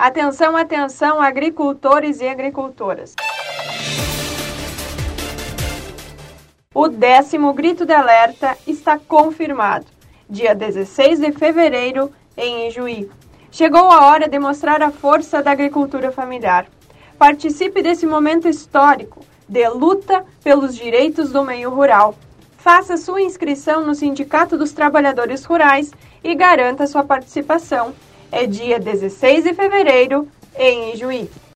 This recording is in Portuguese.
Atenção, atenção, agricultores e agricultoras. O 10º Grito de Alerta está confirmado. Dia 16 de fevereiro, em Ijuí. Chegou a hora de mostrar a força da agricultura familiar. Participe desse momento histórico de luta pelos direitos do meio rural. Faça sua inscrição no Sindicato dos Trabalhadores Rurais e garanta sua participação. É dia 16 de fevereiro, em Ijuí.